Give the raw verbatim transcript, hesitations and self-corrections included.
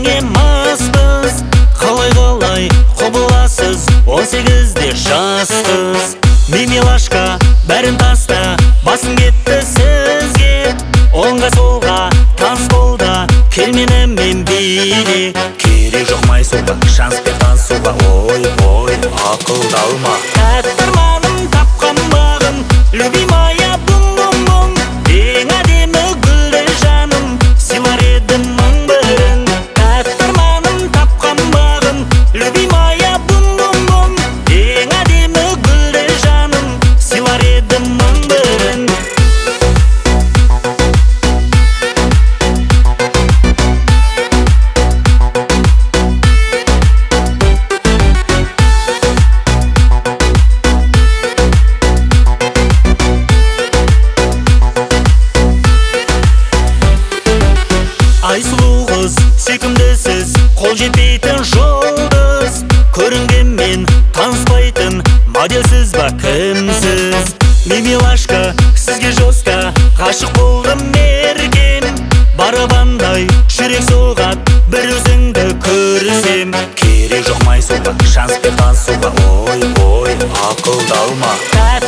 өзіңе маспыз. Қалай-қалай құбыласыз, он сегізде жастыз. Мимилашка, бәрін таста, басын кетті сізге. Оңға солға, таныс болда, келменімен биле. Керек жоқ майсуға, шанспен танысуға, ой-ой, ақылдалма. Тәттірманым тапқан бағын, любимая бум-бум-бум. Ең әдемі гүлді жаным, сыйлар едім мың бірін. Тәттірманым тапқан бағын, любимая бум-бум-бум. Ең әдемі гүлді жаным, сыйлар едім мың бірін. Айсұлу қыз, сүйкімдісіз, қол жетпейтін жұлдыз. Көрінгенмен таныспайтын, моделсіз ба кімсіз? Мимилашка, сізге жостқа, ғашық болдым мерген. Барабандай жүрек соғат, бір өзіңді көрсем. Керек жоқ майсуға, шанспен танысуға, ой-ой, ақылдалма.